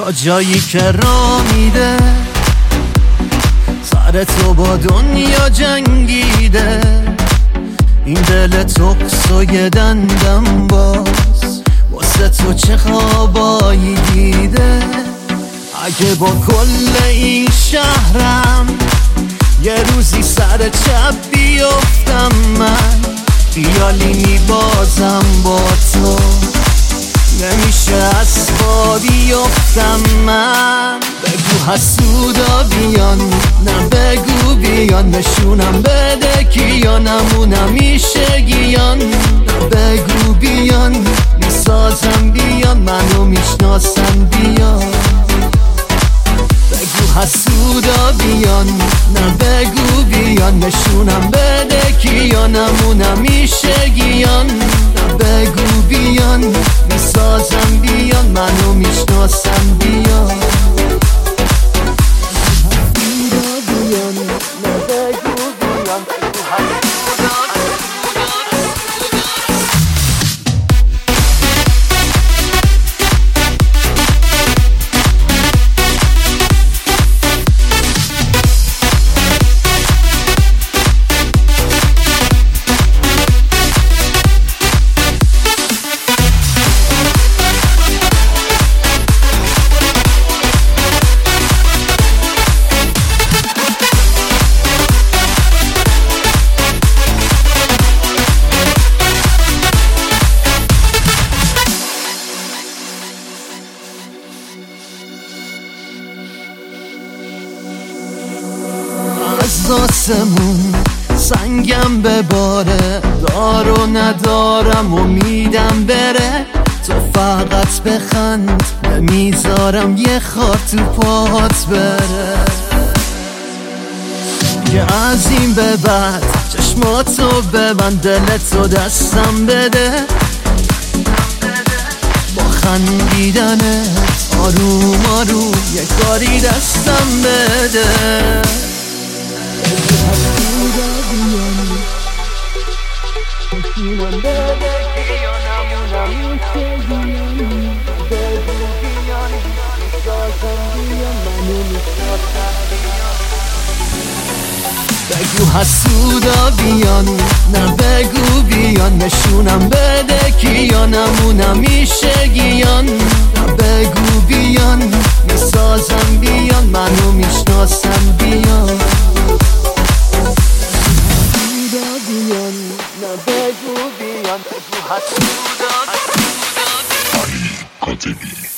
تا جایی که راه میده، سر تو با دنیا جنگیده. این دل تو قصه دندم باز، واسه تو چه خوابایی دیده. اگه با کل این شهرم یه روزی سر چپ بیفتم، من خیالی میبازم با تو، نمیشه از پا بیفتم من. بگو حسودا بیان، نه بگو بیان، نشونم بده کیا نمونم میشه گیان. نه بگو بیان، میسازم بیان، منو میشناسم بیان. بگو حسودا بیان، نه بگو بیان، نشونم بده کیا نمونم میشه گیان. نه بگو بیان، میسازم بیان، منو میشناسم بیان. از آسمون سنگم بباره، دار و ندارم امیدم بره. تو فقط بخند، نمیذارم یه خار تو پات بره. که از این به بعد چشماتو ببند، دلتو دستم بده. با خندیدنت آروم آروم یه کاری دستم بده. بگو حسودا بیان، نه بگو بیان، نشونم بده کیا نمونم میشه گیان. نه بگو بیان، میسازم بیان، منو میشناسم بیان. حسودا بیان، نه بگو بیان، بگو حسودا.